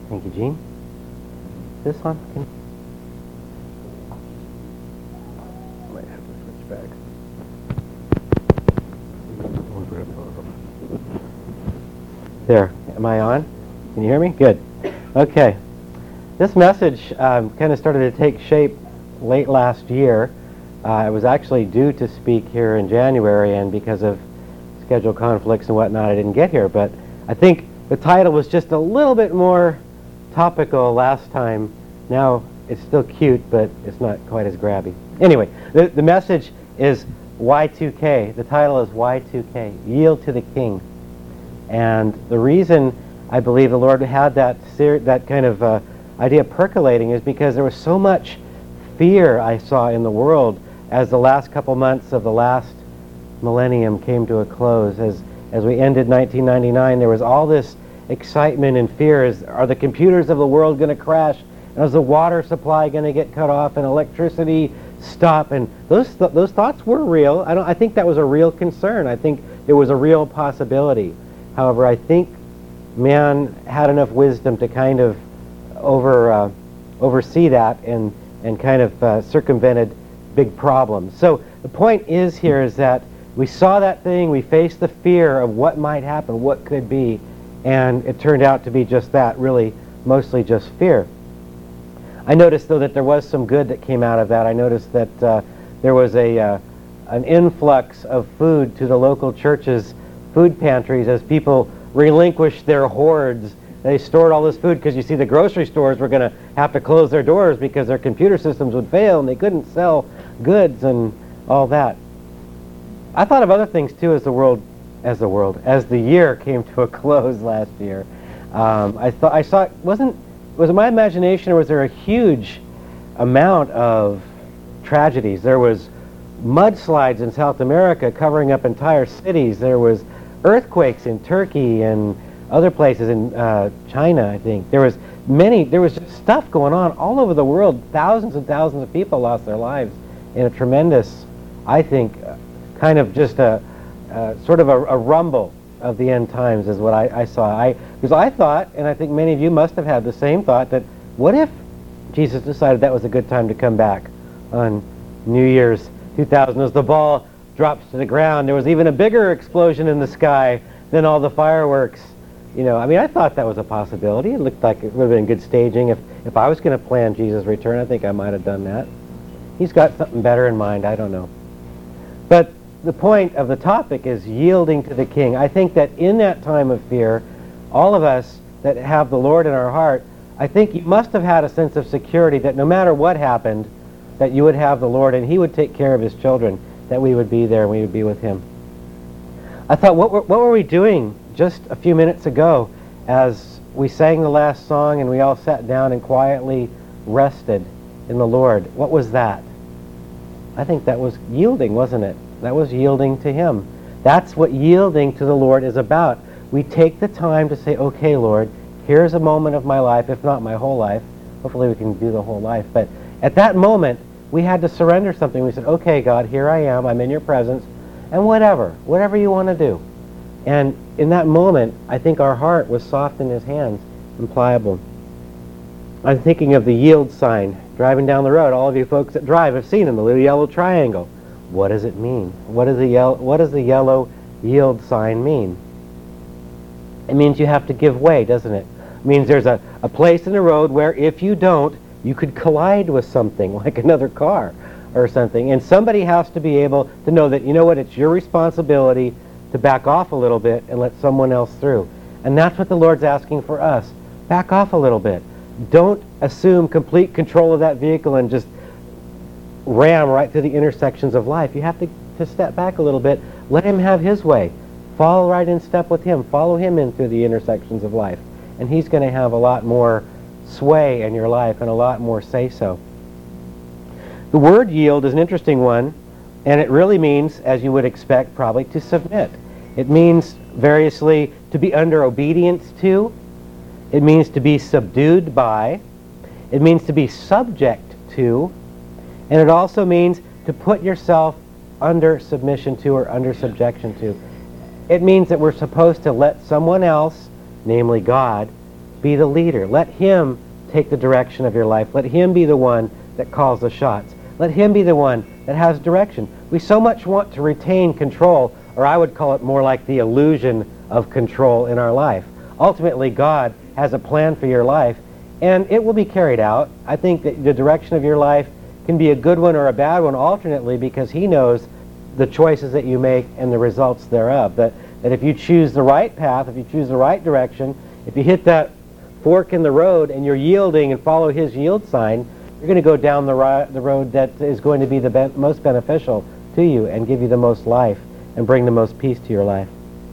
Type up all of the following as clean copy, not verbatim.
Thank you, Gene. This one? I might have to switch back. There. Am I on? Can you hear me? Good. Okay. This message kind of started to take shape late last year. I was actually due to speak here in January, and because of schedule conflicts and whatnot, I didn't get here. But I think the title was just a little bit more topical last time. Now it's still cute, but it's not quite as grabby. Anyway, the message is Y2K. The title is Y2K, Yield to the King. And the reason I believe the Lord had that kind of idea percolating is because there was so much fear I saw in the world as the last couple months of the last millennium came to a close. As we ended 1999, there was all this excitement and fear. Are the computers of the world going to crash? And is the water supply going to get cut off and electricity stop? And those thoughts were real. I think that was a real concern. I think it was a real possibility. However, I think man had enough wisdom to kind of oversee that and kind of circumvented big problems. So the point is that we saw that thing, we faced the fear of what might happen, what could be, and it turned out to be just that, really mostly just fear. I noticed, though, that there was some good that came out of that. I noticed that there was an influx of food to the local churches' food pantries as people relinquished their hoards. They stored all this food because, you see, the grocery stores were going to have to close their doors because their computer systems would fail and they couldn't sell goods and all that. I thought of other things too as the year came to a close last year. I saw was it my imagination, or was there a huge amount of tragedies? There was mudslides in South America covering up entire cities. There was earthquakes in Turkey and other places in China, I think. There was just stuff going on all over the world. Thousands and thousands of people lost their lives in a tremendous, I think, kind of just a sort of a rumble of the end times is what I saw. Because I thought, and I think many of you must have had the same thought, that what if Jesus decided that was a good time to come back on New Year's 2000 as the ball drops to the ground? There was even a bigger explosion in the sky than all the fireworks. I thought that was a possibility. It looked like it would have been good staging. If I was going to plan Jesus' return, I think I might have done that. He's got something better in mind. I don't know. But the point of the topic is yielding to the King. I think that in that time of fear, all of us that have the Lord in our heart, I think you must have had a sense of security that no matter what happened, that you would have the Lord and He would take care of His children, that we would be there and we would be with Him. I thought, what were we doing just a few minutes ago as we sang the last song and we all sat down and quietly rested in the Lord? What was that? I think that was yielding, wasn't it? That was yielding to Him. That's what yielding to the Lord is about. We take the time to say, okay, Lord, here's a moment of my life, if not my whole life. Hopefully we can do the whole life. But at that moment, we had to surrender something. We said, okay, God, here I am. I'm in your presence. And whatever you want to do. And in that moment, I think our heart was soft in His hands and pliable. I'm thinking of the yield sign driving down the road. All of you folks that drive have seen it, the little yellow triangle. What does it mean? What does the yellow yield sign mean? It means you have to give way, doesn't it? It means there's a place in the road where if you don't, you could collide with something like another car or something. And somebody has to be able to know that, it's your responsibility to back off a little bit and let someone else through. And that's what the Lord's asking for us. Back off a little bit. Don't assume complete control of that vehicle and just ram right through the intersections of life. You have to step back a little bit. Let Him have His way. Follow right in step with Him. Follow Him in through the intersections of life. And He's going to have a lot more sway in your life and a lot more say-so. The word yield is an interesting one, and it really means, as you would expect probably, to submit. It means variously to be under obedience to. It means to be subdued by. It means to be subject to. And it also means to put yourself under submission to or under subjection to. It means that we're supposed to let someone else, namely God, be the leader. Let Him take the direction of your life. Let Him be the one that calls the shots. Let Him be the one that has direction. We so much want to retain control, or I would call it more like the illusion of control in our life. Ultimately, God has a plan for your life, and it will be carried out. I think that the direction of your life can be a good one or a bad one alternately, because He knows the choices that you make and the results thereof. That if you choose the right path, if you choose the right direction, if you hit that fork in the road and you're yielding and follow His yield sign, you're going to go down the road that is going to be the most beneficial to you and give you the most life and bring the most peace to your life.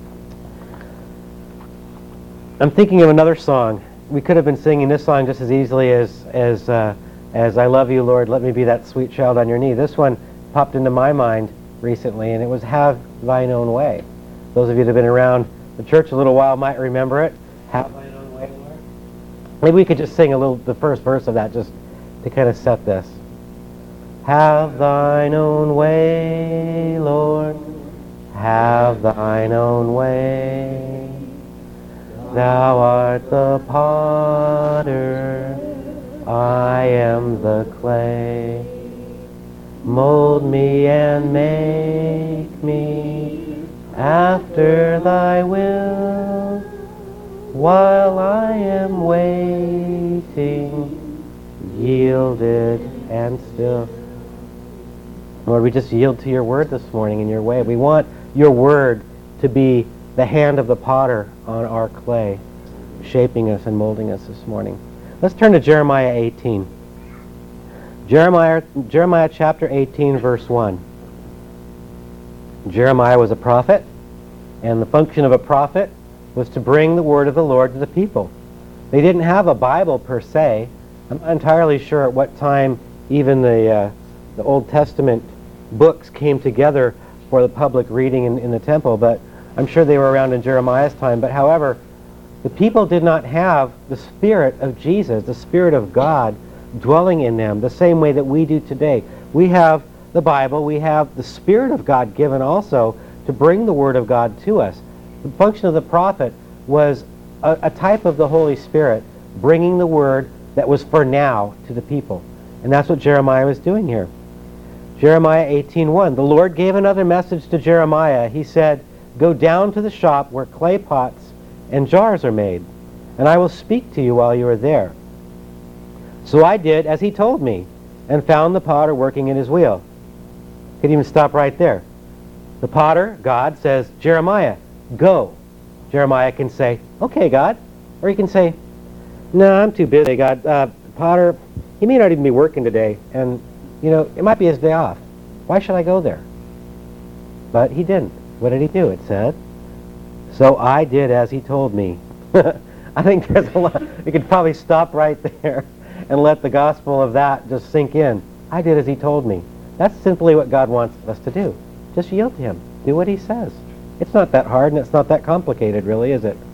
I'm thinking of another song. We could have been singing this song just as easily as I love you, Lord, let me be that sweet child on your knee. This one popped into my mind recently, and it was Have Thine Own Way. Those of you that have been around the church a little while might remember it. Have Thine Own Way, Lord. Maybe we could just sing the first verse of that just to kind of set this. Have Thine own way, Lord, have Thine own way. Thou art the potter, I am the clay. Mold me and make me after Thy will, while I am waiting, yielded and still. Lord, we just yield to your word this morning in your way. We want your word to be the hand of the potter on our clay, shaping us and molding us this morning. Let's turn to Jeremiah 18. Jeremiah chapter 18, verse 1. Jeremiah was a prophet, and the function of a prophet was to bring the word of the Lord to the people. They didn't have a Bible per se. I'm not entirely sure at what time even the Old Testament books came together for the public reading in the temple, but I'm sure they were around in Jeremiah's time. But however, the people did not have the Spirit of Jesus, the Spirit of God, dwelling in them the same way that we do today. We have the Bible, we have the Spirit of God given also to bring the Word of God to us. The function of the prophet was a type of the Holy Spirit bringing the Word that was for now to the people. And that's what Jeremiah was doing here. Jeremiah 18:1. The Lord gave another message to Jeremiah. He said, "Go down to the shop where clay pots and jars are made, and I will speak to you while you are there." So I did as he told me, and found the potter working in his wheel. Could even stop right there. The potter, God, says, "Jeremiah, go." Jeremiah can say, "Okay, God." Or he can say, "No, I'm too busy, God. Potter, he may not even be working today, and it might be his day off. Why should I go there?" But he didn't. What did he do? It said, "So I did as he told me." I think there's a lot. We could probably stop right there and let the gospel of that just sink in. I did as he told me. That's simply what God wants us to do. Just yield to him. Do what he says. It's not that hard, and it's not that complicated, really, is it?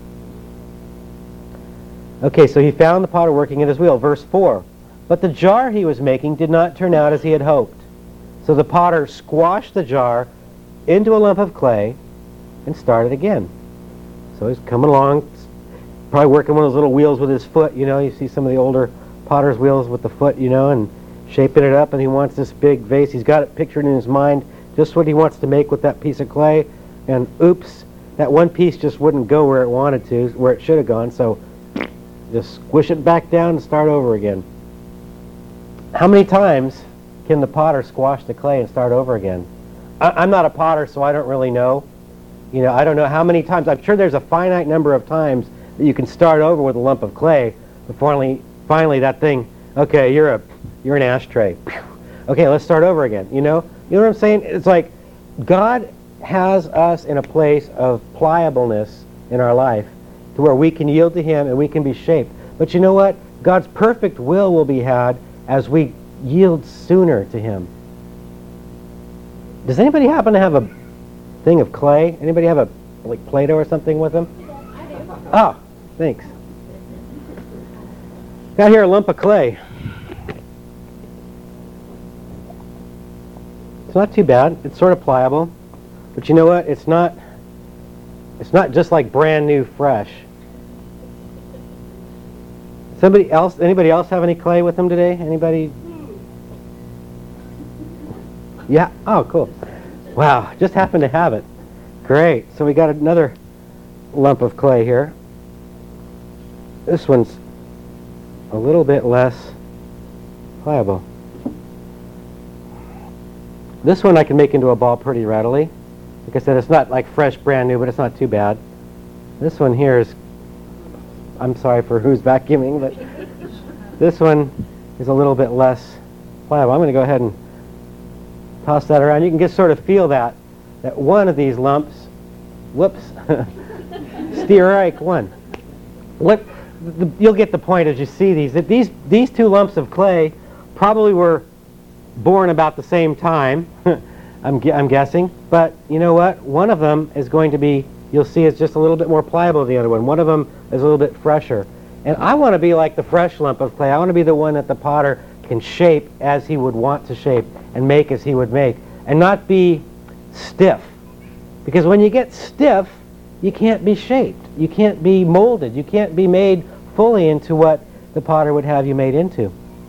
Okay, so he found the potter working in his wheel. Verse 4. But the jar he was making did not turn out as he had hoped. So the potter squashed the jar into a lump of clay and started again. So he's coming along, probably working one of those little wheels with his foot. You see some of the older potter's wheels with the foot, and shaping it up, and he wants this big vase. He's got it pictured in his mind, just what he wants to make with that piece of clay. And oops, that one piece just wouldn't go where it wanted to, where it should have gone. So just squish it back down and start over again. How many times can the potter squash the clay and start over again? I'm not a potter, so I don't really know. I don't know how many times. I'm sure there's a finite number of times that you can start over with a lump of clay before finally that thing, okay, you're an ashtray. Okay, let's start over again. You know what I'm saying? It's like God has us in a place of pliableness in our life to where we can yield to him and we can be shaped. But you know what? God's perfect will be had as we yield sooner to him. Does anybody happen to have a thing of clay? Anybody have a Play-Doh or something with them? I do. Oh, thanks. Got here a lump of clay. It's not too bad. It's sort of pliable. But you know what? It's not just like brand new fresh. Anybody else have any clay with them today? Anybody? Yeah? Oh, cool. Wow, just happened to have it. Great. So we got another lump of clay here. This one's a little bit less pliable. This one I can make into a ball pretty readily. Like I said, it's not like fresh, brand new, but it's not too bad. This one here is, I'm sorry for who's vacuuming, but this one is a little bit less pliable. I'm going to go ahead and toss that around. You can just sort of feel that one of these lumps, whoops, stearite one. You'll get the point as you see these. That these two lumps of clay probably were born about the same time, I'm guessing. But you know what? One of them is going to be, you'll see it's just a little bit more pliable than the other one. One of them is a little bit fresher. And I want to be like the fresh lump of clay. I want to be the one that the potter can shape as he would want to shape and make as he would make, and not be stiff. Because when you get stiff, you can't be shaped. You can't be molded. You can't be made fully into what the potter would have you made into.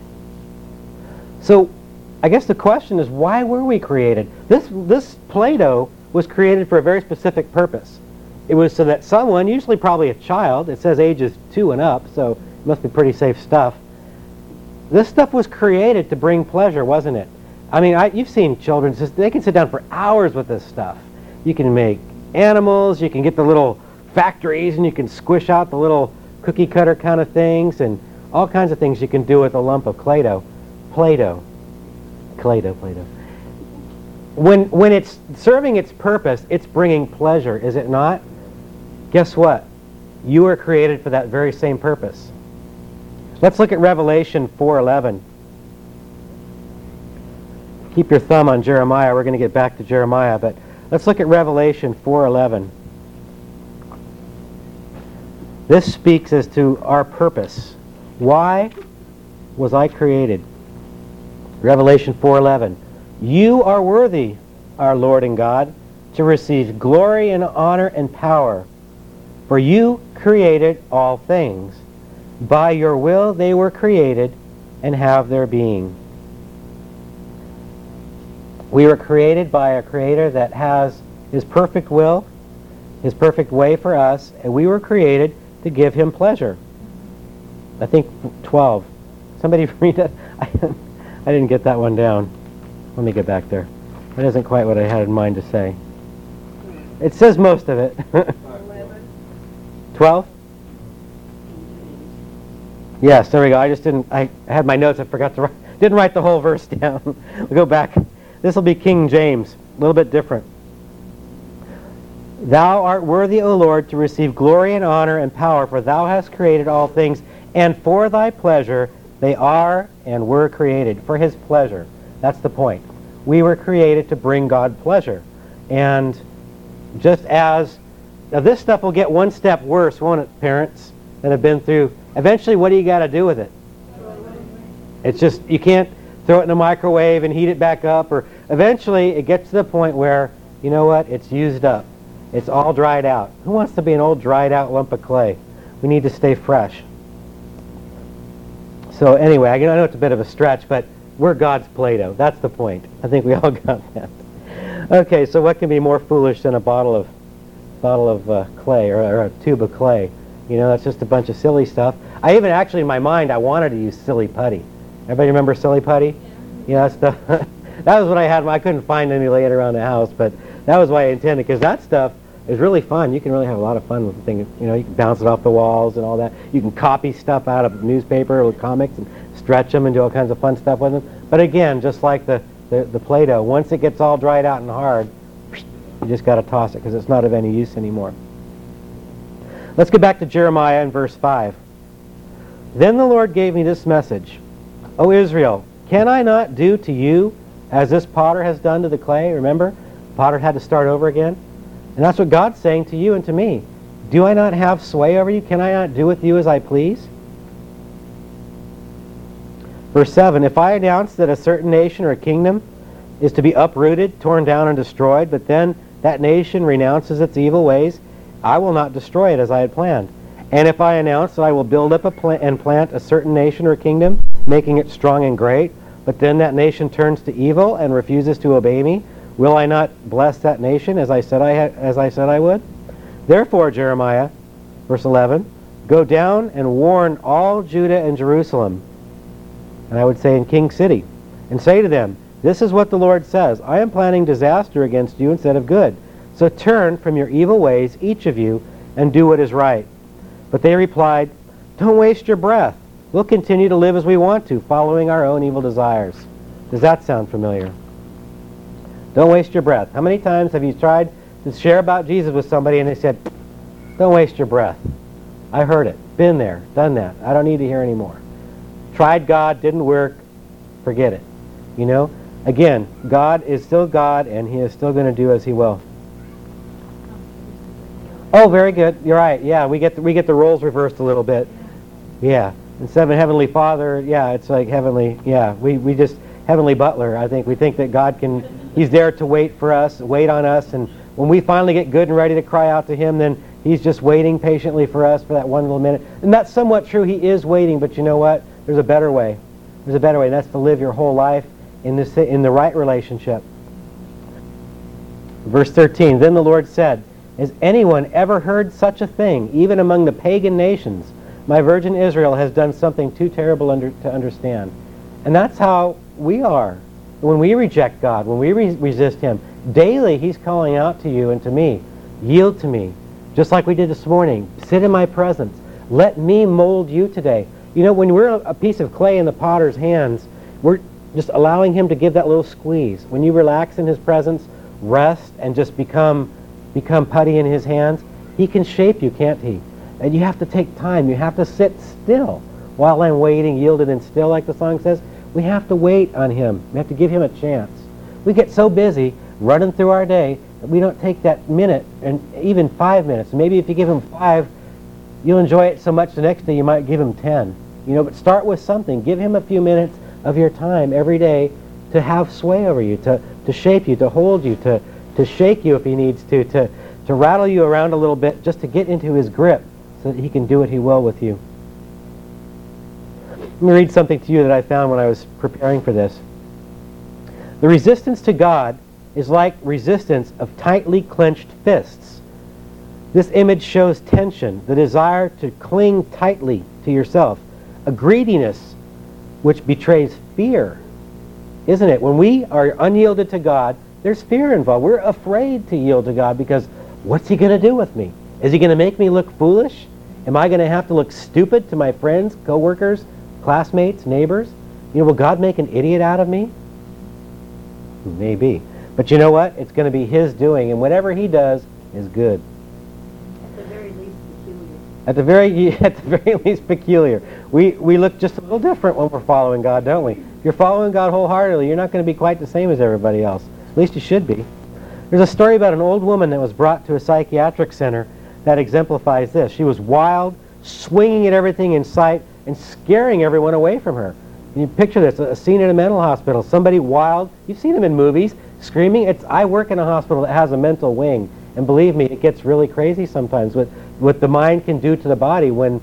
So I guess the question is, why were we created? This Play-Doh was created for a very specific purpose. It was so that someone, usually probably a child, it says ages 2 and up, so it must be pretty safe stuff. This stuff was created to bring pleasure, wasn't it? I mean, you've seen children, they can sit down for hours with this stuff. You can make animals, you can get the little factories, and you can squish out the little cookie cutter kind of things, and all kinds of things you can do with a lump of Play-Doh. Play-Doh. When it's serving its purpose, it's bringing pleasure, is it not? Guess what? You were created for that very same purpose. Let's look at Revelation 4:11. Keep your thumb on Jeremiah. We're going to get back to Jeremiah, but let's look at Revelation 4:11. This speaks as to our purpose. Why was I created? Revelation 4:11. You are worthy, our Lord and God, to receive glory and honor and power, for you created all things. By your will they were created and have their being. We were created by a Creator that has His perfect will, His perfect way for us, and we were created to give Him pleasure. I think 12. Somebody read it. I didn't get that one down. Let me get back there. That isn't quite what I had in mind to say. It says most of it. 12? Yes, there we go. I had my notes. I forgot to write. Didn't write the whole verse down. We'll go back. This will be King James. A little bit different. Thou art worthy, O Lord, to receive glory and honor and power, for thou hast created all things, and for thy pleasure they are and were created. For His pleasure. That's the point. We were created to bring God pleasure. And just as... Now this stuff will get one step worse, won't it, parents, that have been through... Eventually, what do you got to do with it? It's just, you can't throw it in a microwave and heat it back up. Or eventually, it gets to the point where, you know what, it's used up. It's all dried out. Who wants to be an old dried out lump of clay? We need to stay fresh. So anyway, I know it's a bit of a stretch, but we're God's Play-Doh. That's the point. I think we all got that. Okay, so what can be more foolish than a bottle of clay or a tube of clay? You know, that's just a bunch of silly stuff. I even actually, in my mind, I wanted to use silly putty. Everybody remember silly putty? Yeah, that stuff. That was what I had. I couldn't find any laying around the house, but that was why I intended, because that stuff is really fun. You can really have a lot of fun with the thing. You know, you can bounce it off the walls and all that. You can copy stuff out of newspaper with comics and stretch them and do all kinds of fun stuff with them. But again, just like the Play-Doh, once it gets all dried out and hard, you just got to toss it because it's not of any use anymore. Let's get back to Jeremiah in verse 5. Then the Lord gave me this message. O Israel, can I not do to you as this potter has done to the clay? Remember, the potter had to start over again. And that's what God's saying to you and to me. Do I not have sway over you? Can I not do with you as I please? Verse 7, if I announce that a certain nation or a kingdom is to be uprooted, torn down, and destroyed, but then that nation renounces its evil ways, I will not destroy it as I had planned. And if I announce that I will build up and plant a certain nation or kingdom, making it strong and great, but then that nation turns to evil and refuses to obey me, will I not bless that nation as I said I would? Therefore, Jeremiah, verse 11, go down and warn all Judah and Jerusalem, and I would say in King City, and say to them, this is what the Lord says, I am planning disaster against you instead of good. So turn from your evil ways, each of you, and do what is right. But they replied, don't waste your breath. We'll continue to live as we want to, following our own evil desires. Does that sound familiar? Don't waste your breath. How many times have you tried to share about Jesus with somebody and they said, don't waste your breath. I heard it. Been there. Done that. I don't need to hear anymore. Tried God. Didn't work. Forget it. You know? Again, God is still God and He is still going to do as He will. Oh, very good. You're right. Yeah, we get the roles reversed a little bit. Yeah. Instead of Heavenly Father, yeah, it's like Heavenly, yeah, we just, Heavenly Butler, I think. We think that God He's there to wait for us, wait on us, and when we finally get good and ready to cry out to Him, then He's just waiting patiently for us for that one little minute. And that's somewhat true. He is waiting, but you know what? There's a better way. There's a better way, and that's to live your whole life in the right relationship. Verse 13, then the Lord said, has anyone ever heard such a thing, even among the pagan nations? My virgin Israel has done something too terrible to understand. And that's how we are. When we reject God, when we resist Him, daily He's calling out to you and to me, yield to me, just like we did this morning. Sit in my presence. Let me mold you today. You know, when we're a piece of clay in the potter's hands, we're just allowing Him to give that little squeeze. When you relax in His presence, rest, and just become putty in His hands, He can shape you, can't He? And you have to take time. You have to sit still while I'm waiting, yielded and still, like the song says. We have to wait on Him. We have to give Him a chance. We get so busy running through our day that we don't take that minute, and even 5 minutes. Maybe if you give Him 5, you'll enjoy it so much the next day you might give Him 10. You know, but start with something. Give Him a few minutes of your time every day to have sway over you, to shape you, to hold you, to shake you if He needs to rattle you around a little bit, just to get into His grip so that He can do what He will with you. Let me read something to you that I found when I was preparing for this. The resistance to God is like resistance of tightly clenched fists. This image shows tension, the desire to cling tightly to yourself, a greediness which betrays fear. Isn't it? When we are unyielded to God, there's fear involved. We're afraid to yield to God because what's He going to do with me? Is He going to make me look foolish? Am I going to have to look stupid to my friends, co-workers, classmates, neighbors? You know, will God make an idiot out of me? Maybe. But you know what? It's going to be His doing, and whatever He does is good. At the very least peculiar. At the very least peculiar. We look just a little different when we're following God, don't we? If you're following God wholeheartedly, you're not going to be quite the same as everybody else. At least you should be. There's a story about an old woman that was brought to a psychiatric center that exemplifies this. She was wild, swinging at everything in sight, and scaring everyone away from her. And you picture this, a scene in a mental hospital. Somebody wild, you've seen them in movies, screaming. I work in a hospital that has a mental wing, and believe me, it gets really crazy sometimes with what the mind can do to the body when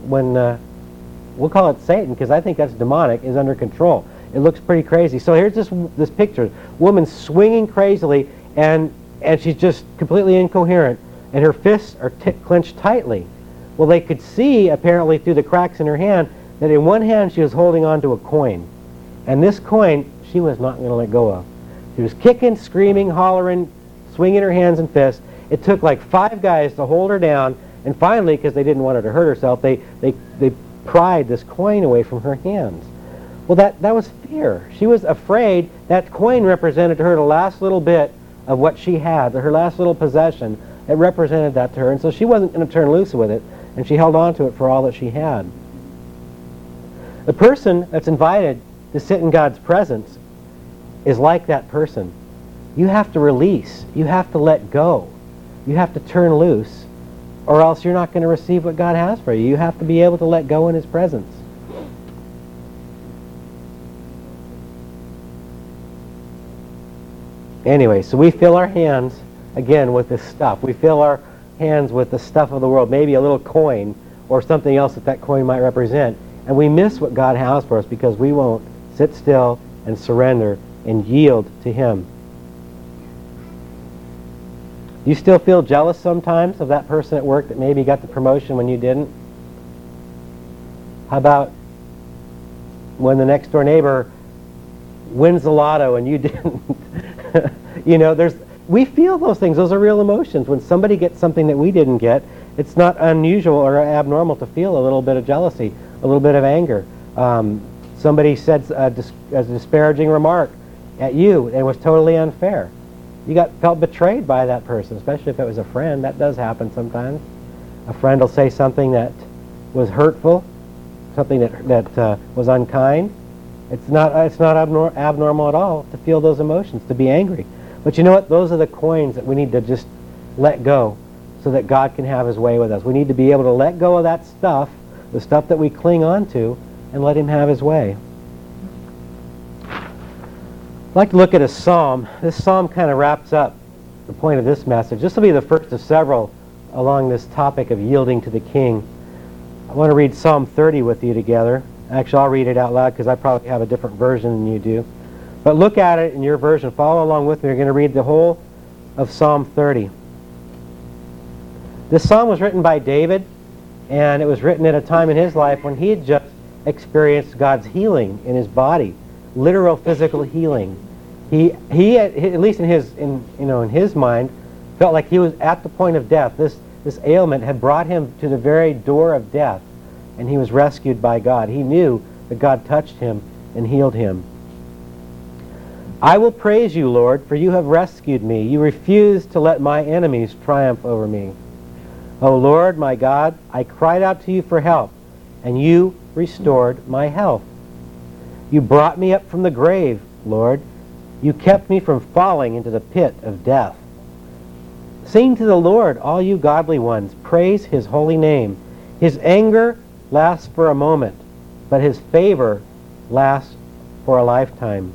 we'll call it Satan, because I think that's demonic, is under control. It looks pretty crazy. So here's this picture. Woman swinging crazily, and she's just completely incoherent, and her fists are clenched tightly. Well, they could see, apparently, through the cracks in her hand, that in one hand she was holding on to a coin. And this coin, she was not going to let go of. She was kicking, screaming, hollering, swinging her hands and fists. It took like 5 guys to hold her down, and finally, because they didn't want her to hurt herself, they pried this coin away from her hands. Well, that was fear. She was afraid that coin represented to her the last little bit of what she had, her last little possession. It represented that to her, and so she wasn't going to turn loose with it, and she held on to it for all that she had. The person that's invited to sit in God's presence is like that person. You have to release. You have to let go. You have to turn loose, or else you're not going to receive what God has for you. You have to be able to let go in His presence. Anyway, so we fill our hands, again, with this stuff. We fill our hands with the stuff of the world, maybe a little coin or something else that coin might represent. And we miss what God has for us because we won't sit still and surrender and yield to Him. Do you still feel jealous sometimes of that person at work that maybe got the promotion when you didn't? How about when the next door neighbor wins the lotto and you didn't? You know, we feel those things. Those are real emotions. When somebody gets something that we didn't get, it's not unusual or abnormal to feel a little bit of jealousy, a little bit of anger. Somebody said a disparaging remark at you and it was totally unfair. You felt betrayed by that person, especially if it was a friend. That does happen sometimes. A friend will say something that was hurtful, something that was unkind. It's not abnormal at all to feel those emotions, to be angry. But you know what? Those are the coins that we need to just let go so that God can have His way with us. We need to be able to let go of that stuff, the stuff that we cling on to, and let Him have His way. I'd like to look at a psalm. This psalm kind of wraps up the point of this message. This will be the first of several along this topic of yielding to the King. I want to read Psalm 30 with you together. Actually, I'll read it out loud because I probably have a different version than you do. But look at it in your version. Follow along with me. We're going to read the whole of Psalm 30. This psalm was written by David, and it was written at a time in his life when he had just experienced God's healing in his body, literal physical healing. He at least in his mind, felt like he was at the point of death. This ailment had brought him to the very door of death, and he was rescued by God. He knew that God touched him and healed him. I will praise you, Lord, for you have rescued me. You refused to let my enemies triumph over me. O Lord, my God, I cried out to you for help, and you restored my health. You brought me up from the grave, Lord. You kept me from falling into the pit of death. Sing to the Lord, all you godly ones. Praise His holy name. His anger lasts for a moment, but His favor lasts for a lifetime.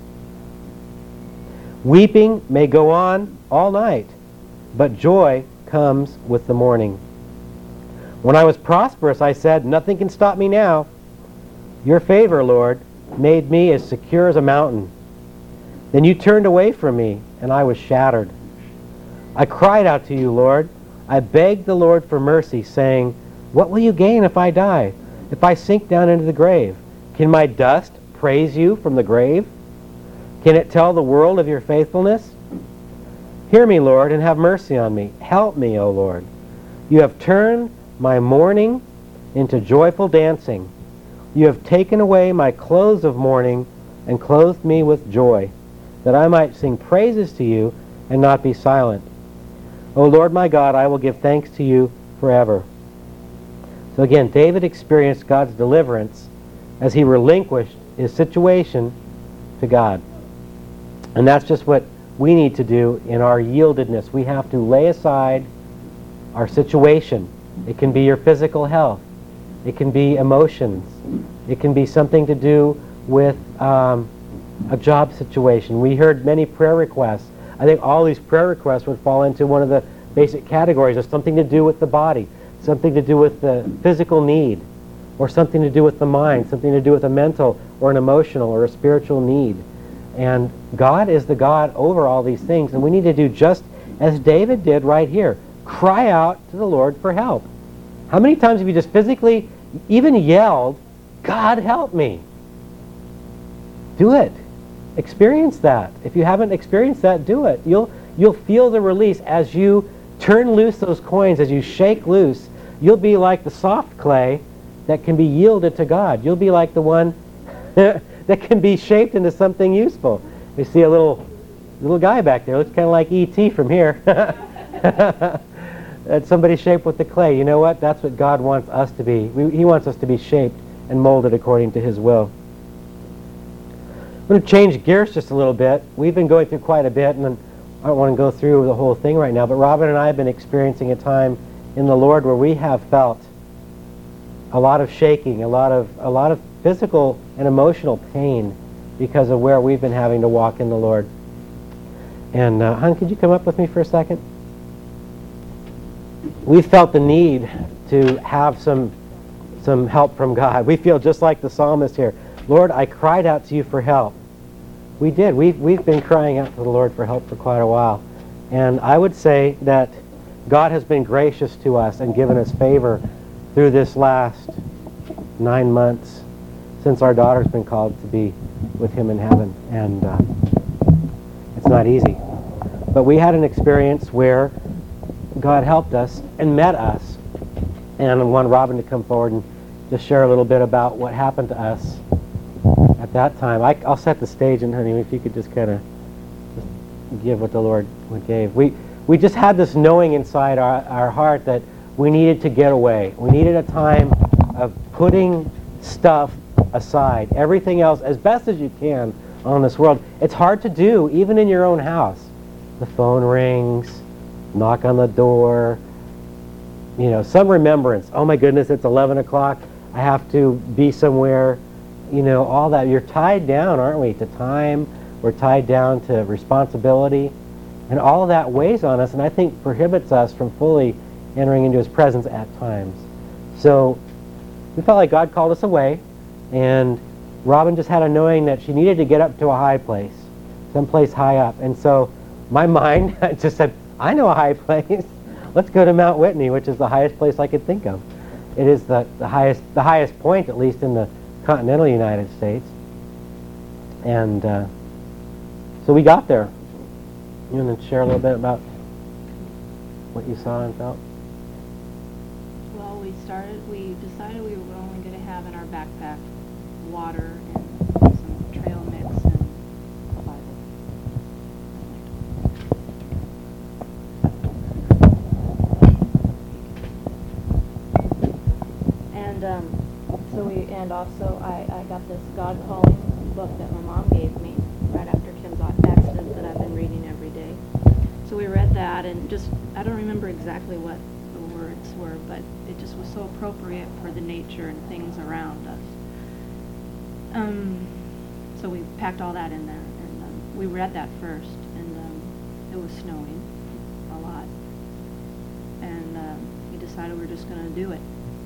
Weeping may go on all night, but joy comes with the morning. When I was prosperous, I said, nothing can stop me now. Your favor, Lord, made me as secure as a mountain. Then you turned away from me, and I was shattered. I cried out to you, Lord. I begged the Lord for mercy, saying, what will you gain if I die, if I sink down into the grave? Can my dust praise you from the grave? Can it tell the world of your faithfulness? Hear me, Lord, and have mercy on me. Help me, O Lord. You have turned my mourning into joyful dancing. You have taken away my clothes of mourning and clothed me with joy, that I might sing praises to you and not be silent. O Lord my God, I will give thanks to you forever. So again, David experienced God's deliverance as he relinquished his situation to God. And that's just what we need to do in our yieldedness. We have to lay aside our situation. It can be your physical health. It can be emotions. It can be something to do with a job situation. We heard many prayer requests. I think all these prayer requests would fall into one of the basic categories of something to do with the body, something to do with the physical need, or something to do with the mind, something to do with a mental or an emotional or a spiritual need. And God is the God over all these things, and we need to do just as David did right here. Cry out to the Lord for help. How many times have you just physically even yelled, God help me? Do it. Experience that. If you haven't experienced that, do it. You'll feel the release as you turn loose those coins, as you shake loose. You'll be like the soft clay that can be yielded to God. You'll be like the one that can be shaped into something useful. We see a little guy back there. Looks kind of like E.T. from here. That's somebody shaped with the clay. You know what? That's what God wants us to be. He wants us to be shaped and molded according to His will. I'm going to change gears just a little bit. We've been going through quite a bit, and I don't want to go through the whole thing right now, but Robin and I have been experiencing a time in the Lord where we have felt a lot of shaking, a lot of physical and emotional pain because of where we've been having to walk in the Lord. And hon, could you come up with me for a second? we felt the need to have some help from God. We feel just like the psalmist here. Lord, I cried out to you for help. We did. We've been crying out to the Lord for help for quite a while. And I would say that God has been gracious to us and given us favor through this last 9 months since our daughter's been called to be with him in heaven. And it's not easy. But we had an experience where God helped us and met us. And I want Robin to come forward and just share a little bit about what happened to us at that time. I'll set the stage, and honey, if you could just kind of give what the Lord gave. We just had this knowing inside our heart that we needed to get away. We needed a time of putting stuff aside, everything else, as best as you can on this world. It's hard to do, even in your own house. The phone rings, knock on the door, you know, some remembrance. Oh my goodness, it's 11 o'clock. I have to be somewhere. You know, all that. You're tied down, aren't we, to time. We're tied down to responsibility. And all of that weighs on us, and I think prohibits us from fully entering into his presence at times. So we felt like God called us away, and Robin just had a knowing that she needed to get up to a high place, someplace high up. And so my mind just said, I know a high place. Let's go to Mount Whitney, which is the highest place I could think of. It is the highest point, at least in the continental United States. And so we got there. You want to share a little bit about what you saw and felt? Well, we decided we were only going to have in our backpack water and some trail mix and a Bible. And also I got this God Calling book that my mom gave me right after Kim's accident that I've been reading every day. So we read that, and just, I don't remember exactly what the words were, but it just was so appropriate for the nature and things around us. So we packed all that in there, and we read that first, and it was snowing a lot. And we decided we were just going to do it.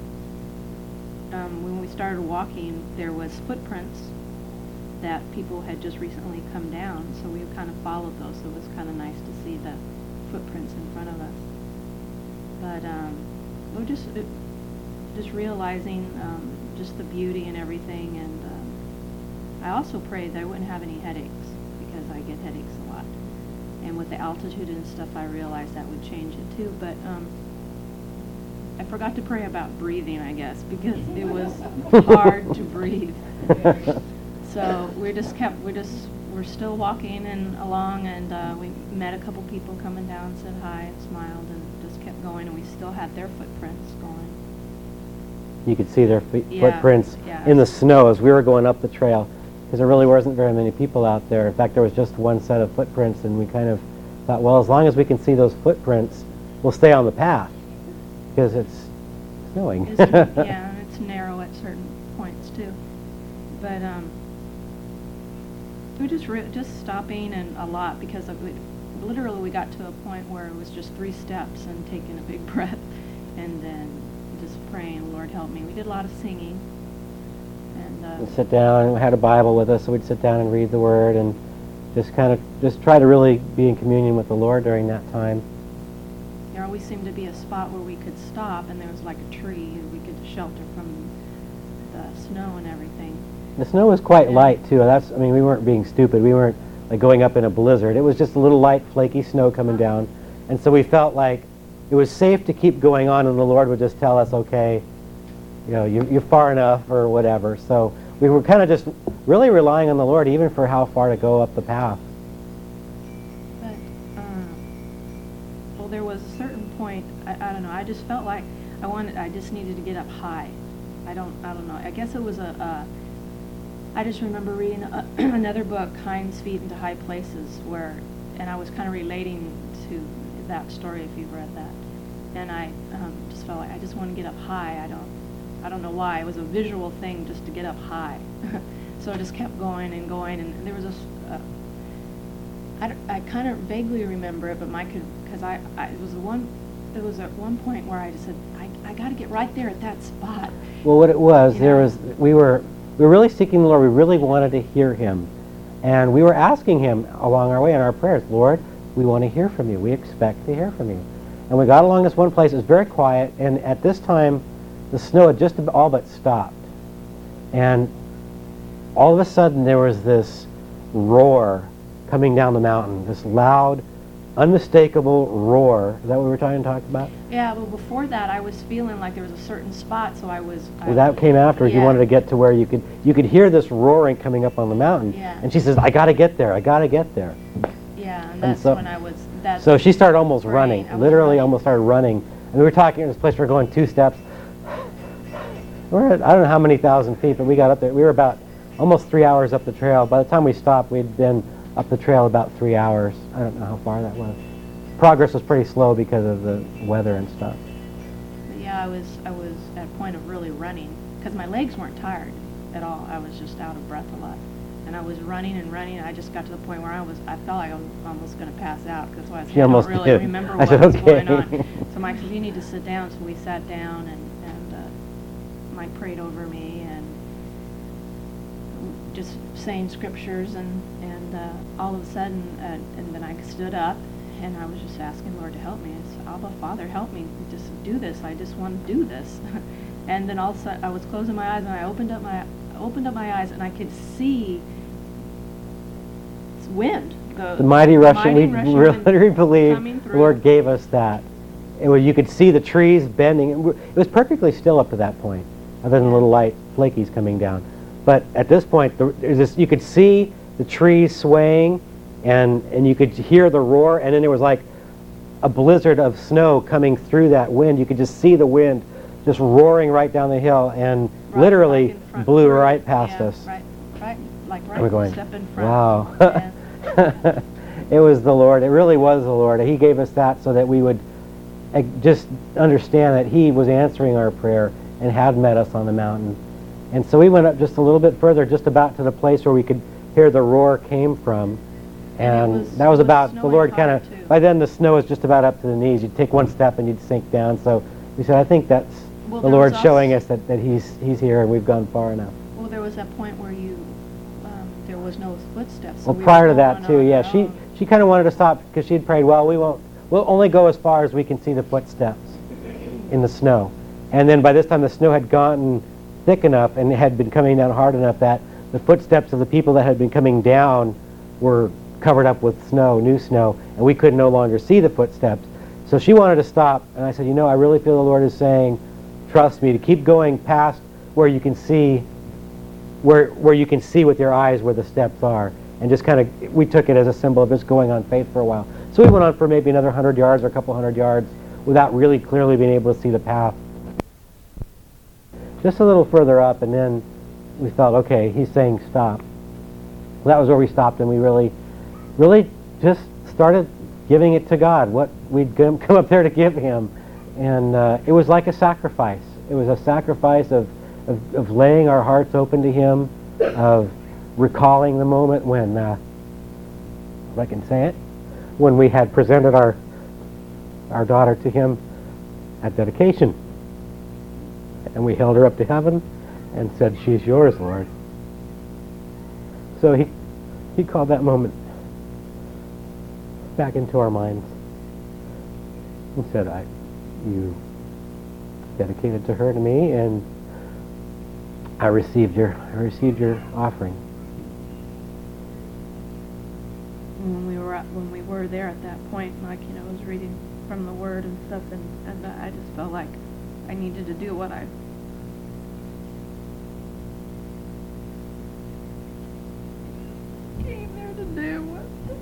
When we started walking, there was footprints that people had just recently come down, so we kind of followed those. So it was kind of nice to see the footprints in front of us. But we were just realizing just the beauty and everything, and I also prayed that I wouldn't have any headaches, because I get headaches a lot. And with the altitude and stuff, I realized that would change it too. But I forgot to pray about breathing, I guess, because it was hard to breathe. So we're still walking and along, and we met a couple people coming down, said hi and smiled, and just kept going, and we still had their footprints going. You could see their footprints in the snow as we were going up the trail, because there really wasn't very many people out there. In fact, there was just one set of footprints, and we kind of thought, well, as long as we can see those footprints, we'll stay on the path, because it's snowing. Yeah, and it's narrow at certain points too. But we just stopping and a lot, because literally we got to a point where it was just 3 steps and taking a big breath, and then just praying, Lord help me. We did a lot of singing. And we'd sit down, we had a Bible with us, so we'd sit down and read the Word, and just try to really be in communion with the Lord during that time. There always seemed to be a spot where we could stop, and there was like a tree, and we could shelter from the snow and everything. The snow was quite light too. We weren't being stupid. We weren't like going up in a blizzard. It was just a little light, flaky snow coming down, and so we felt like it was safe to keep going on, and the Lord would just tell us, okay, you know, you're far enough or whatever. So we were kind of just really relying on the Lord, even for how far to go up the path. But well, there was a certain point. I don't know. I just felt like I just needed to get up high. I don't know. I guess it was I just remember reading another book, Hind's Feet into High Places, and I was kind of relating to that story, if you've read that. And I just felt like I just want to get up high. I don't know why. It was a visual thing just to get up high. So I just kept going, and there was I kind of vaguely remember it, but because it was the one it was at one point where I just said, I got to get right there at that spot. Well, what it was, You know? we were really seeking the Lord. We really wanted to hear Him. And we were asking Him along our way in our prayers, Lord, we want to hear from you. We expect to hear from you. And we got along this one place. It was very quiet. And at this time, the snow had just all but stopped. And all of a sudden, there was this roar coming down the mountain, this loud, unmistakable roar. Is that what we were trying to talk about? Yeah, well, before that, I was feeling like there was a certain spot, so I was... Well, that came afterwards. You Yeah. wanted to get to where you could hear this roaring coming up on the mountain. Yeah. And she says, I got to get there. I got to get there. Yeah, and that's so- when I was... That's So she started almost Right, running, I was literally running. almost started running. And we were talking at this place, we were going 2 steps. We're at, I don't know how many thousand feet, but we got up there. We were about almost 3 hours up the trail. By the time we stopped, we'd been up the trail about 3 hours. I don't know how far that was. Progress was pretty slow because of the weather and stuff. But yeah, I was at a point of really running because my legs weren't tired at all. I was just out of breath a lot, and I was running and running. I just got to the point where I felt like I was almost going to pass out because I She almost don't really did. remember I what said, was "Okay." going on. So Mike said, "You need to sit down." So we sat down, and Mike prayed over me and just saying scriptures, and all of a sudden, and then I stood up. And I was just asking Lord to help me. I said, Abba, Father, help me. Just do this. I just want to do this. And then all of a sudden, I was closing my eyes, and I opened up my eyes, and I could see wind. The mighty Russian, we wind really believe coming the through. Lord gave us that. You could see the trees bending. It was perfectly still up to that point, other than little light flakies coming down. But at this point, you could see the trees swaying, and you could hear the roar, and then there was like a blizzard of snow coming through that wind. You could just see the wind just roaring right down the hill, and literally in front, blew through, right past yeah, us. Right, And we're going, step in front. wow. Yeah. It was the Lord. It really was the Lord. He gave us that so that we would just understand that He was answering our prayer and had met us on the mountain. And so we went up just a little bit further, just about to the place where we could hear the roar came from. And that was about, the snowing Lord kind hard, of, too. by then the snow was just about up to the knees. You'd take one step and you'd sink down. So we said, I think that's Well, the there Lord was showing also- us that He's here and we've gone far enough. Well, there was that point where there was no footsteps. So Well, we were prior to going that on too, yeah. our own. She kind of wanted to stop because she had prayed, well, we'll only go as far as we can see the footsteps in the snow. And then by this time the snow had gotten thick enough and it had been coming down hard enough that the footsteps of the people that had been coming down were covered up with snow, new snow, and we could no longer see the footsteps. So she wanted to stop, and I said, I really feel the Lord is saying, trust me, to keep going past where you can see where you can see with your eyes where the steps are. And just kind of, we took it as a symbol of just going on faith for a while. So we went on for maybe another 100 yards or a couple 100 yards without really clearly being able to see the path. Just a little further up, and then we felt, okay, He's saying stop. Well, that was where we stopped, and we really just started giving it to God, what we'd come up there to give Him. And it was like a sacrifice. It was a sacrifice of laying our hearts open to Him, of recalling the moment when, if I can say it, when we had presented our daughter to Him at dedication. And we held her up to heaven and said, she's yours, Lord. So he called that moment back into our minds and said, you dedicated to her to me, and I received your offering. When we were there at that point, Mike, was reading from the Word and stuff, and I just felt like I needed to do what I came there to do.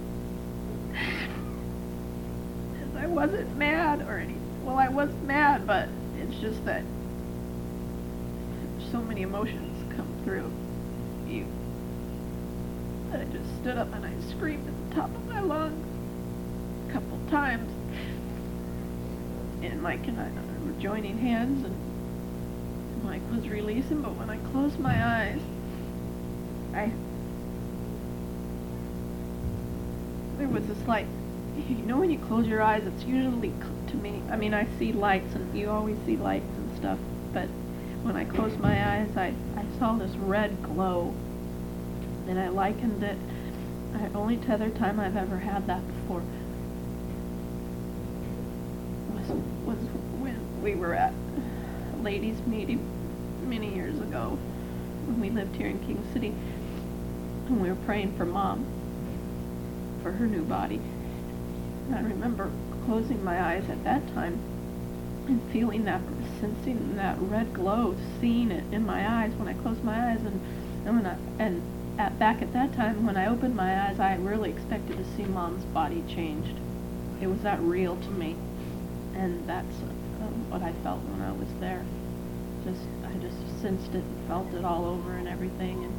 Because I wasn't mad or anything. Well, I was mad, but it's just that so many emotions come through you. I just stood up and I screamed at the top of my lungs a couple times. And Mike and I were joining hands, and Mike was releasing, but when I closed my eyes, there was this like you know, when you close your eyes, it's usually, to me, I mean, I see lights, and you always see lights and stuff, but when I closed my eyes, I saw this red glow, and I likened it, only other time I've ever had that before was when we were at a ladies' meeting many years ago, when we lived here in King City, and we were praying for Mom, for her new body. And I remember closing my eyes at that time and feeling that, sensing that red glow, seeing it in my eyes when I closed my eyes, back at that time when I opened my eyes, I really expected to see Mom's body changed. It was that real to me, and that's what I felt when I was there. I just sensed it and felt it all over and everything, and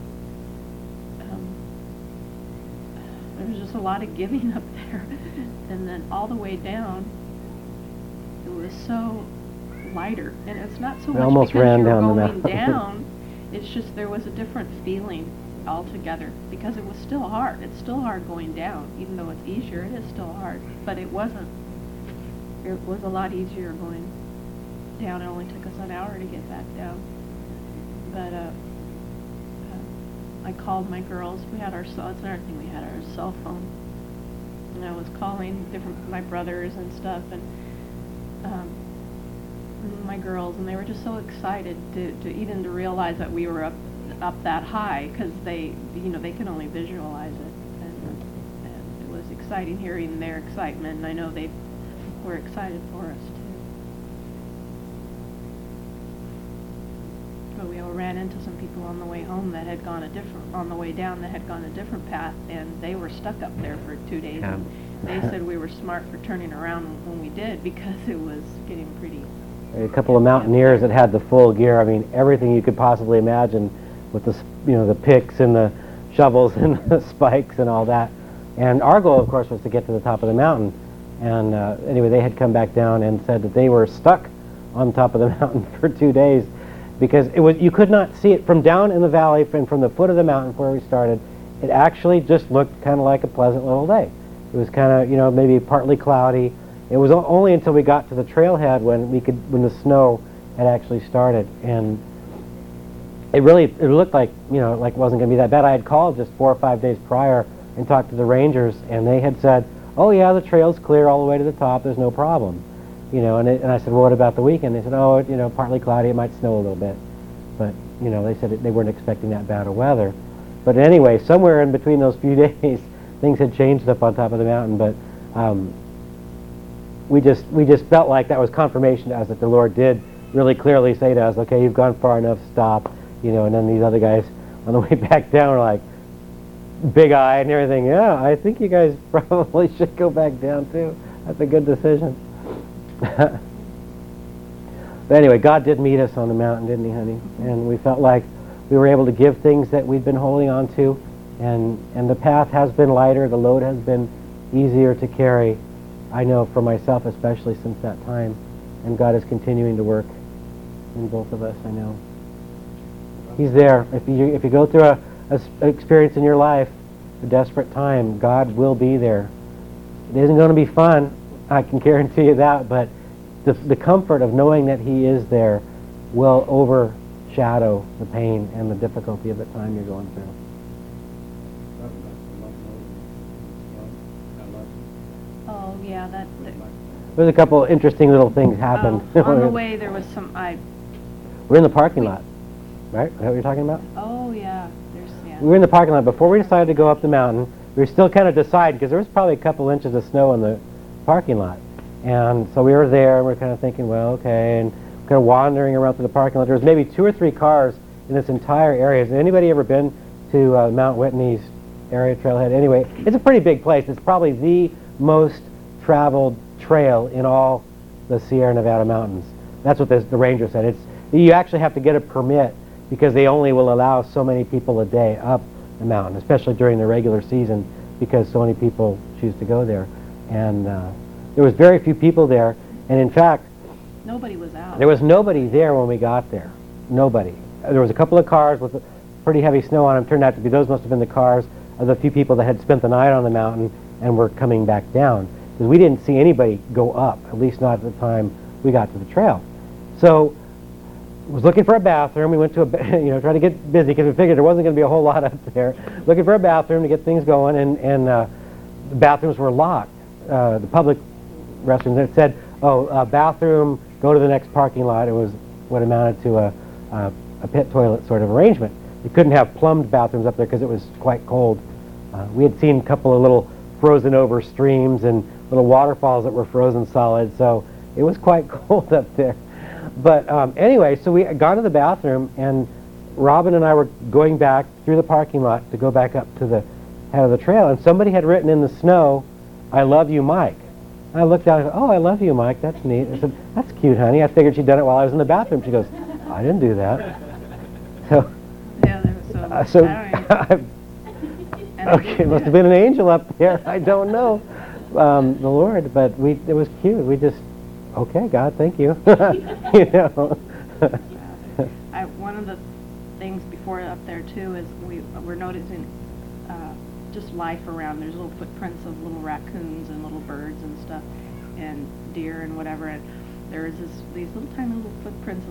there was just a lot of giving up there. And then all the way down, it was so lighter, and it's not so We much almost because ran you were down the going mountain. down. It's just there was a different feeling altogether, because it was still hard. It's still hard going down, even though it's easier. It is still hard, but it wasn't. It was a lot easier going down. It only took us an hour to get back down. But I called my girls. We had that's another thing. We had our cell phone, and I was calling my brothers and stuff, and my girls, and they were just so excited to realize that we were up that high, because they can only visualize it, and it was exciting hearing their excitement, and I know they were excited for us too. But we all ran into some people on the way home that had gone on the way down that had gone a different path, and they were stuck up there for 2 days. Yeah. And they said we were smart for turning around when we did, because it was getting pretty. A couple of mountaineers that had the full gear. I mean, everything you could possibly imagine, with the picks and the shovels and the spikes and all that. And our goal, of course, was to get to the top of the mountain. And anyway, they had come back down and said that they were stuck on top of the mountain for 2 days, because you could not see it from down in the valley, from the foot of the mountain where we started. It actually just looked kind of like a pleasant little day. It was kind of, maybe partly cloudy. It was only until we got to the trailhead when the snow had actually started, and it looked like, like it wasn't going to be that bad. I had called just 4 or 5 days prior and talked to the rangers, and they had said, "Oh yeah, the trail's clear all the way to the top. There's no problem." And I said, "Well, what about the weekend?" They said, "Oh, partly cloudy. It might snow a little bit," but they said they weren't expecting that bad of weather. But anyway, somewhere in between those few days, things had changed up on top of the mountain. But we just felt like that was confirmation to us that the Lord did really clearly say to us, "Okay, you've gone far enough. Stop." And then these other guys on the way back down were like, big-eyed and everything. "Yeah, I think you guys probably should go back down too. That's a good decision." But anyway, God did meet us on the mountain, didn't he, honey? And we felt like we were able to give things that we'd been holding on to, and the path has been lighter, the load has been easier to carry, I know for myself especially, since that time. And God is continuing to work in both of us, I know. He's there. If you go through an experience in your life, a desperate time, God will be there. It isn't going to be fun, I can guarantee you that, but the comfort of knowing that he is there will overshadow the pain and the difficulty of the time you're going through. Oh yeah, There's a couple interesting little things happened. On the way there was We're in the parking lot, right? Is that what you're talking about? Oh yeah, We were in the parking lot before we decided to go up the mountain. We were still kind of deciding, because there was probably a couple inches of snow in the parking lot. And so we were there, and we were kind of thinking, well, okay, and kind of wandering around through the parking lot. There was maybe 2 or 3 cars in this entire area. Has anybody ever been to Mount Whitney's area trailhead? Anyway, it's a pretty big place. It's probably the most traveled trail in all the Sierra Nevada mountains. That's what the ranger said. You actually have to get a permit, because they only will allow so many people a day up the mountain, especially during the regular season, because so many people choose to go there. And there was very few people there, and in fact, nobody was out. There was nobody there when we got there. Nobody. There was a couple of cars with pretty heavy snow on them. Turned out to be, those must have been the cars of the few people that had spent the night on the mountain and were coming back down. because we didn't see anybody go up, at least not at the time we got to the trail. So was looking for a bathroom. We went to try to get busy because we figured there wasn't going to be a whole lot up there. Looking for a bathroom to get things going, and the bathrooms were locked. The public restrooms. It said, bathroom, go to the next parking lot. It was what amounted to a pit toilet sort of arrangement. You couldn't have plumbed bathrooms up there because it was quite cold. We had seen a couple of little frozen over streams and little waterfalls that were frozen solid, so it was quite cold up there. But anyway, so we had gone to the bathroom, and Robin and I were going back through the parking lot to go back up to the head of the trail, and somebody had written in the snow, "I love you, Mike." And I looked down and said, "Oh, I love you, Mike. That's neat." I said, "That's cute, honey." I figured she'd done it while I was in the bathroom. She goes, "I didn't do that." So, Yeah, there was so. Okay, it must have been an angel up there. I don't know, the Lord, but it was cute. We just, okay, God, thank you. You know. One of the things before up there too is we're noticing just life around. There's little footprints of little raccoons and little birds and stuff, and deer and whatever. And there's these little tiny little footprints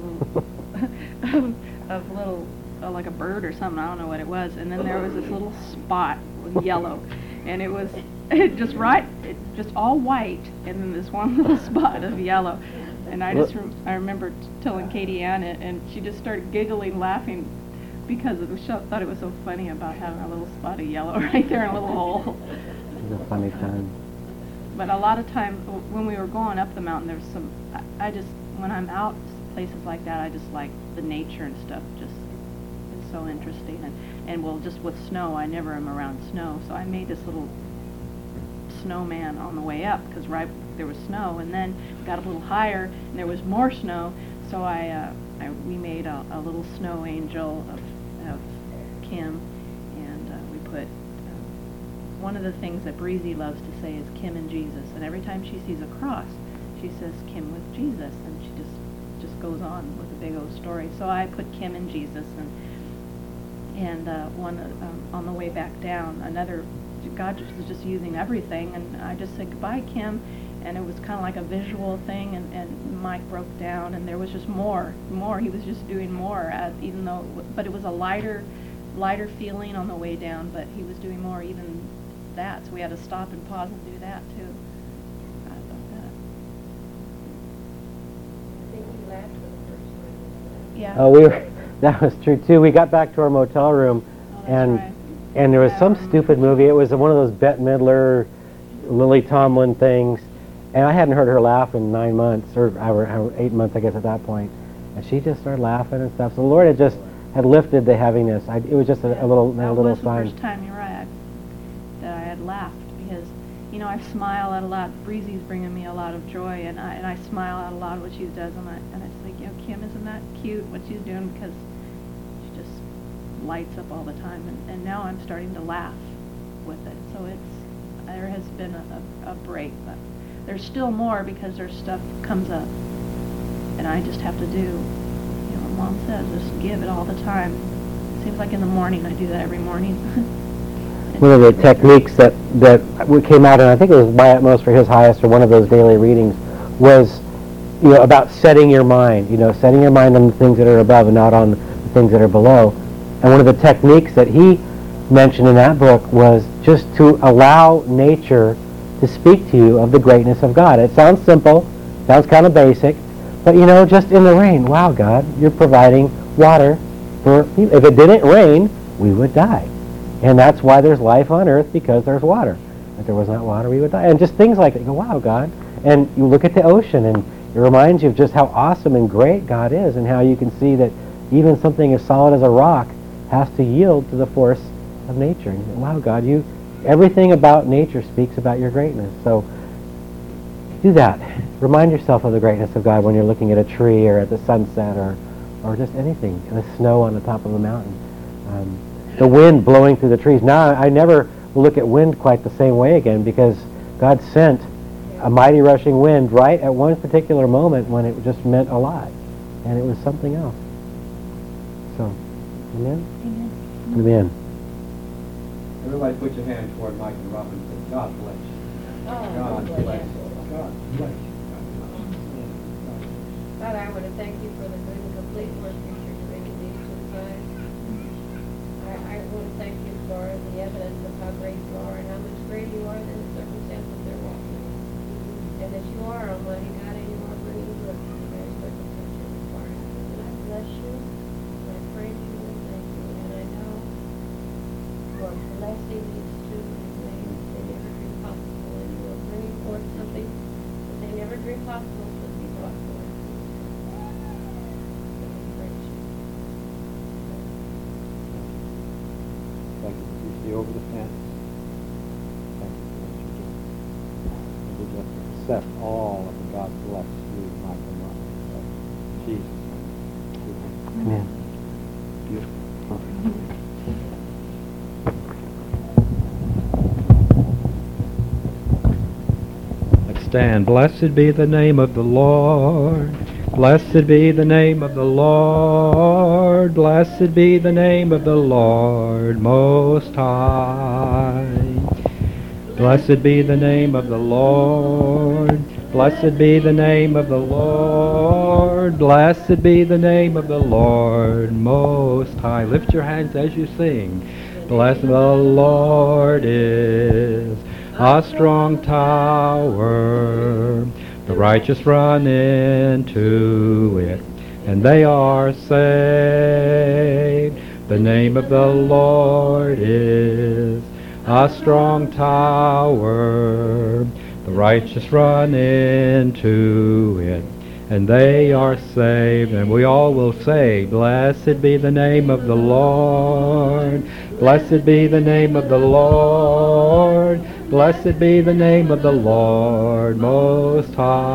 of little like a bird or something. I don't know what it was. And then there was this little spot with yellow, and it was just all white, and then this one little spot of yellow. And I remember telling Katie Ann it, and she just started giggling, laughing, because she thought it was so funny about having a little spot of yellow right there in a little hole. It was a funny time. But a lot of times when we were going up the mountain, there's some. When I'm out places like that, I just like the nature and stuff. Just it's so interesting, and well, just with snow, I never am around snow, so I made this little snowman on the way up because there was snow, and then we got a little higher and there was more snow, so we made a little snow angel of Kim, and we put one of the things that Breezy loves to say is Kim and Jesus, and every time she sees a cross she says Kim with Jesus, and she just goes on with a big old story. So I put Kim and Jesus, and one on the way back down, God was just using everything, and I just said goodbye, Kim, and it was kind of like a visual thing, and Mike broke down, and there was just more. He was just doing more, but it was a lighter feeling on the way down, but he was doing more even that, so we had to stop and pause and do that too. I thought that. I think you laughed for the first time. Yeah. Oh, that was true too. We got back to our motel room, Oh, that's and right. and there was some stupid movie. It was one of those Bette Midler, Lily Tomlin things, and I hadn't heard her laugh in 9 months, or 8 months, I guess, at that point. And she just started laughing and stuff. So the Lord had lifted the heaviness. It was just a little sign. That was the first time, you're right, that I had laughed, because I smile at a lot. Breezy's bringing me a lot of joy, and I smile at a lot of what she does, and I just think, Kim, isn't that cute what she's doing, because she just lights up all the time, and now I'm starting to laugh with it. So there has been a break, but there's still more because there's stuff comes up, and I just have to do what Mom says, just give it all the time. It seems like in the morning I do that every morning. One of the techniques that came out, and I think it was Wyatt Most for his highest, or one of those daily readings, was about setting your mind. Setting your mind on the things that are above and not on the things that are below. And one of the techniques that he mentioned in that book was just to allow nature to speak to you of the greatness of God. It sounds simple, sounds kind of basic, but just in the rain, wow, God, you're providing water for people. If it didn't rain, we would die. And that's why there's life on earth, because there's water. If there was not water, we would die. And just things like that. You go, wow, God. And you look at the ocean, and it reminds you of just how awesome and great God is, and how you can see that even something as solid as a rock has to yield to the force of nature. And you go, wow, God, everything about nature speaks about your greatness. So do that. Remind yourself of the greatness of God when you're looking at a tree or at the sunset or just anything, the snow on the top of a mountain. The wind blowing through the trees. Now, I never will look at wind quite the same way again, because God sent a mighty rushing wind right at one particular moment when it just meant a lot. And it was something else. So, amen? Amen. Amen. Everybody put your hand toward Mike and Robin and say, God bless you. God bless you. God bless you. Father, I want to thank you for the good and complete work that you're doing in these two lives. I want to thank you for the evidence of how great you are and how much greater you are than the circumstances they're walking in. And that you are Almighty God and you are bringing good to the very circumstances you're requiring. And I bless you, and I praise you, and thank you. And I know you are blessing these two in ways they never dreamed possible. And you are bringing forth something that they never dreamed possible to be brought forth. Thank you. You see over the fence. Thank you for what you're doing. And we just accept all of the God bless you, Michael Martin. In Jesus' name. Amen. Beautiful. Let's stand. Blessed be the name of the Lord. Blessed be the name of the Lord. Blessed be the name of the Lord Most High. Blessed be the name of the Lord. Blessed be the name of the Lord. Blessed be the name of the Lord Most High. Lift your hands as you sing. Blessed the Lord is a strong tower. The righteous run into it, and they are saved. The name of the Lord is a strong tower. The righteous run into it, and they are saved. And we all will say, blessed be the name of the Lord. Blessed be the name of the Lord. Blessed be the name of the Lord Most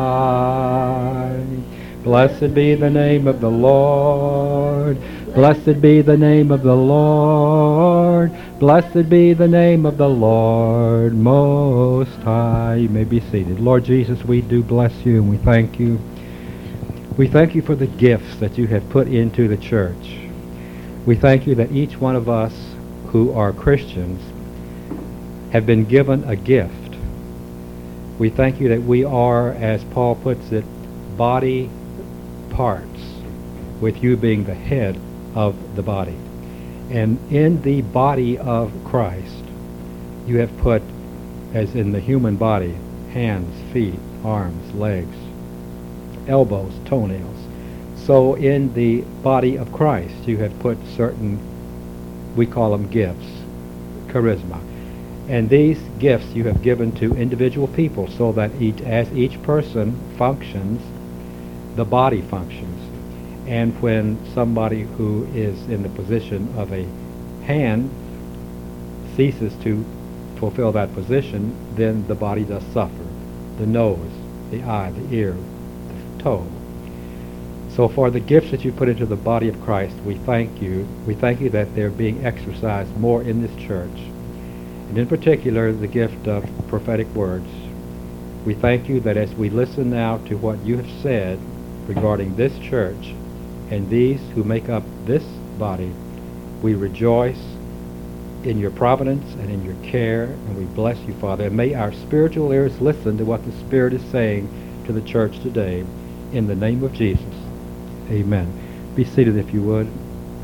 High. Blessed be the name of the Lord. Blessed be the name of the Lord. Blessed be the name of the Lord Most High. You may be seated. Lord Jesus, we do bless you and we thank you. We thank you for the gifts that you have put into the church. We thank you that each one of us who are Christians have been given a gift. We thank you that we are, as Paul puts it, body parts, with you being the head of the body. And in the body of Christ, you have put, as in the human body, hands, feet, arms, legs, elbows, toenails. So in the body of Christ, you have put certain, we call them gifts, charisma. And these gifts you have given to individual people so that as each person functions, the body functions. And when somebody who is in the position of a hand ceases to fulfill that position, then the body does suffer. The nose, the eye, the ear, the toe. So for the gifts that you put into the body of Christ, we thank you. We thank you that they're being exercised more in this church. And in particular, the gift of prophetic words. We thank you that as we listen now to what you have said regarding this church and these who make up this body, we rejoice in your providence and in your care, and we bless you, Father. And may our spiritual ears listen to what the Spirit is saying to the church today. In the name of Jesus, amen. Be seated if you would.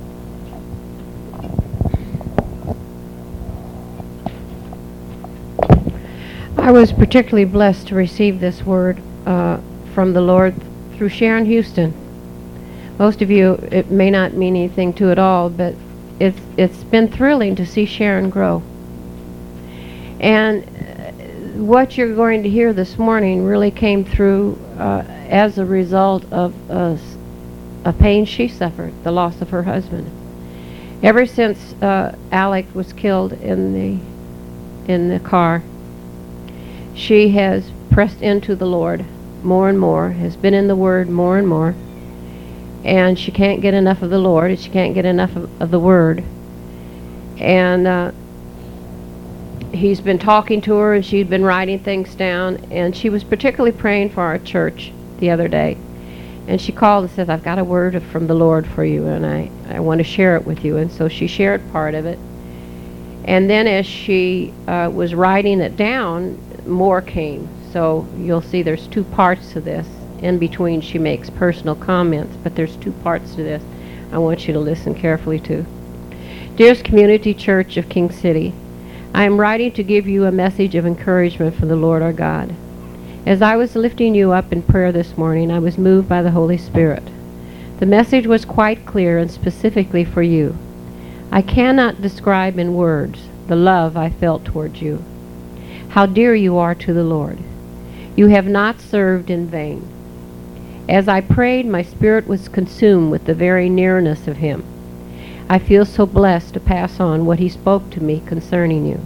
I was particularly blessed to receive this word from the Lord through Sharon Houston. Most of you, it may not mean anything to at all, but it's been thrilling to see Sharon grow. And what you're going to hear this morning really came through as a result of a pain she suffered, the loss of her husband. Ever since Alec was killed in the car, she has pressed into the Lord more and more, has been in the Word more and more, and she can't get enough of the Lord, and she can't get enough of the Word. And he's been talking to her, and she'd been writing things down, and she was particularly praying for our church the other day. And she called and said, I've got a word from the Lord for you, and I want to share it with you. And so she shared part of it. And then as she was writing it down, more came. So you'll see there's two parts to this. In between, she makes personal comments, but there's two parts to this I want you to listen carefully to. Dearest Community Church of King City, I am writing to give you a message of encouragement from the Lord our God. As I was lifting you up in prayer this morning, I was moved by the Holy Spirit. The message was quite clear and specifically for you. I cannot describe in words the love I felt towards you, how dear you are to the Lord. You have not served in vain. As I prayed, my spirit was consumed with the very nearness of Him. I feel so blessed to pass on what He spoke to me concerning you.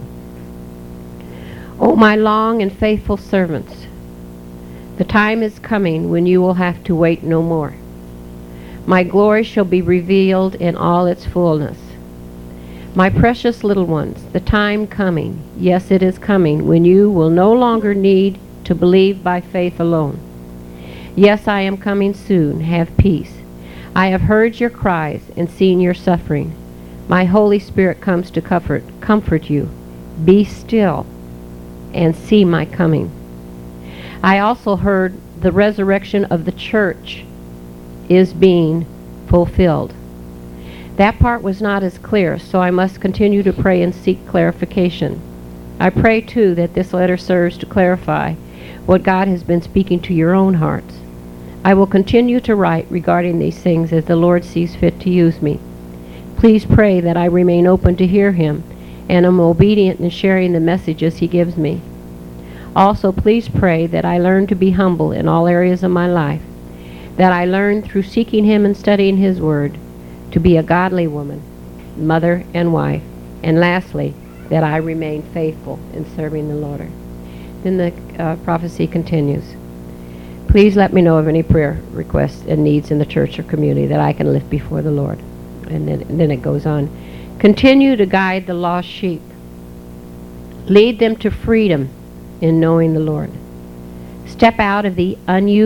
O my long and faithful servants, the time is coming when you will have to wait no more. My glory shall be revealed in all its fullness. My precious little ones, the time coming, yes, it is coming, when you will no longer need to believe by faith alone. Yes, I am coming soon. Have peace. I have heard your cries and seen your suffering. My Holy Spirit comes to comfort you. Be still and see my coming. I also heard the resurrection of the church is being fulfilled. That part was not as clear, so I must continue to pray and seek clarification. I pray, too, that this letter serves to clarify what God has been speaking to your own hearts. I will continue to write regarding these things as the Lord sees fit to use me. Please pray that I remain open to hear Him and am obedient in sharing the messages He gives me. Also, please pray that I learn to be humble in all areas of my life, that I learn through seeking Him and studying His Word to be a godly woman, mother and wife, and lastly, that I remain faithful in serving the Lord. Then the prophecy continues. Please let me know of any prayer requests and needs in the church or community that I can lift before the Lord. And then it goes on. Continue to guide the lost sheep. Lead them to freedom in knowing the Lord. Step out of the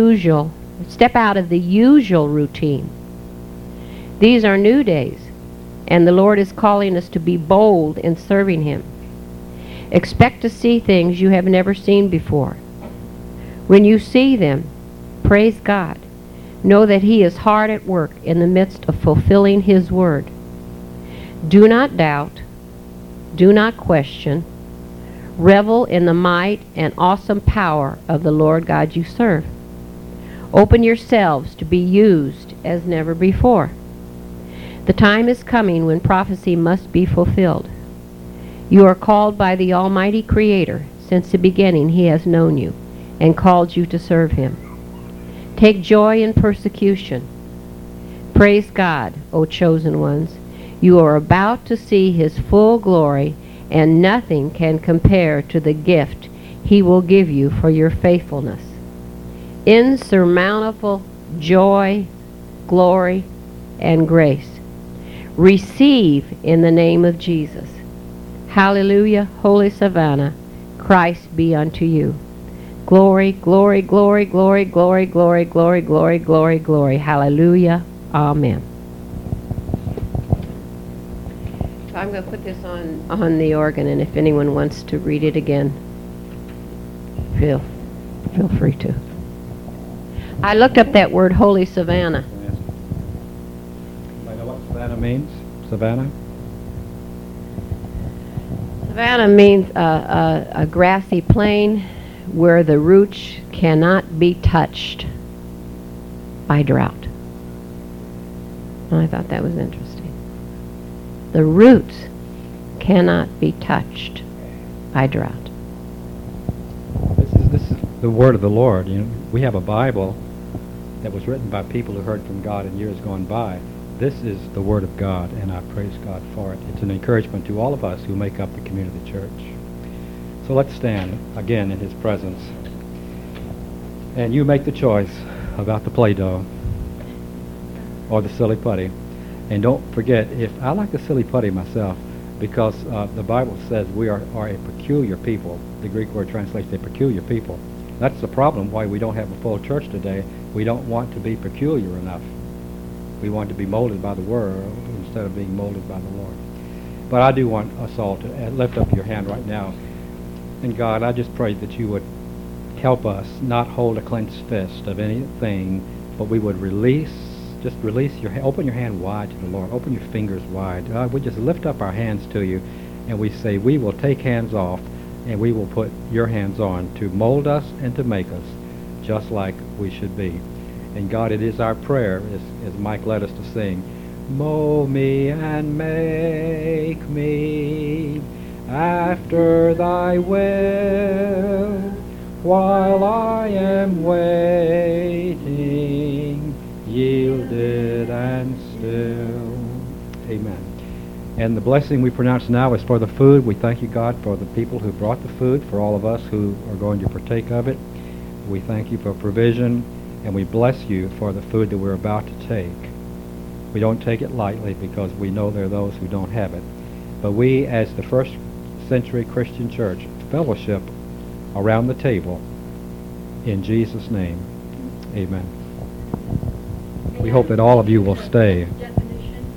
usual routine. These are new days, and the Lord is calling us to be bold in serving Him. Expect to see things you have never seen before. When you see them, praise God. Know that He is hard at work in the midst of fulfilling His word. Do not doubt. Do not question. Revel in the might and awesome power of the Lord God you serve. Open yourselves to be used as never before. The time is coming when prophecy must be fulfilled. You are called by the Almighty Creator. Since the beginning He has known you and called you to serve Him. Take joy in persecution. Praise God, O chosen ones. You are about to see His full glory, and nothing can compare to the gift He will give you for your faithfulness. Insurmountable joy, glory, and grace. Receive in the name of Jesus. Hallelujah, Holy Savannah, Christ be unto you. Glory, glory, glory, glory, glory, glory, glory, glory, glory, glory. Hallelujah. Amen. So I'm going to put this on the organ, and if anyone wants to read it again, feel free to. I looked up that word, Holy Savannah. Anybody know what Savannah means? Savannah? Savannah means a grassy plain where the roots cannot be touched by drought. And I thought that was interesting. The roots cannot be touched by drought. This is the word of the Lord. You know, we have a Bible that was written by people who heard from God in years gone by. This is the word of God, and I praise God for it. It's an encouragement to all of us who make up the community church. So let's stand again in His presence. And you make the choice about the Play-Doh or the silly putty. And don't forget, I like the silly putty myself because the Bible says we are a peculiar people. The Greek word translates a peculiar people. That's the problem why we don't have a full church today. We don't want to be peculiar enough. We want to be molded by the world instead of being molded by the Lord. But I do want us all to lift up your hand right now. And God, I just pray that you would help us not hold a clenched fist of anything, but we would open your hand wide to the Lord. Open your fingers wide. God, we just lift up our hands to you, and we say we will take hands off, and we will put your hands on to mold us and to make us just like we should be. And God, it is our prayer, as Mike led us to sing, mold me and make me after thy will, while I am waiting, yielded and still. Amen. And the blessing we pronounce now is for the food. We thank you, God, for the people who brought the food, for all of us who are going to partake of it. We thank you for provision, and we bless you for the food that we're about to take. We don't take it lightly because we know there are those who don't have it. But we, as the first century Christian church, fellowship around the table in Jesus' name. Amen. We hope that all of you will stay.